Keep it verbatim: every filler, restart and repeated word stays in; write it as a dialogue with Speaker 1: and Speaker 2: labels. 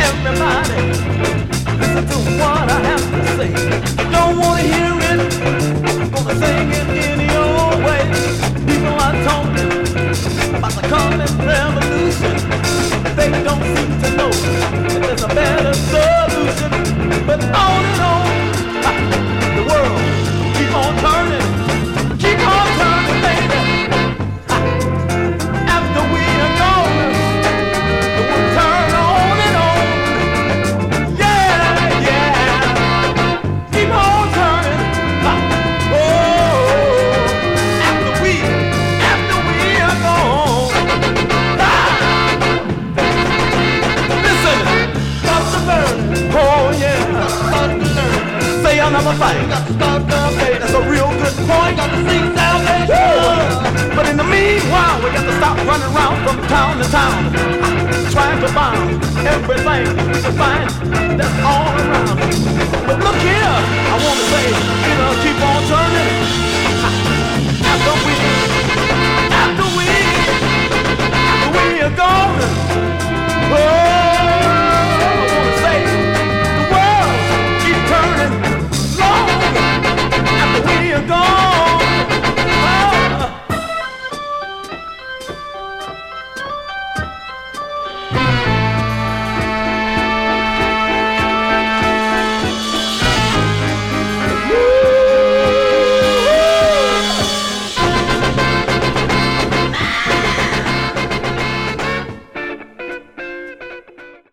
Speaker 1: Everybody, listen to what I have to say. Don't wanna hear it, gonna sing it in your way. People are talking about the coming revolution. They don't seem to know that there's a better solution. But on and on, the world keep on turning, keep on turning, baby. After we are gone, it will turn on and on. Yeah, yeah. Keep on turning. Oh, after we, after we are gone. Listen, stop the burning. Oh yeah, stop the burning. Say another thing. Stop the pain. That's a real good point. Got to seek salvation. But in the meanwhile, we got to stop running around from town to town, trying to find everything we can find that's all around. But look here, I want to say, it'll keep on turning. After we, after we, after we are gone. Oh,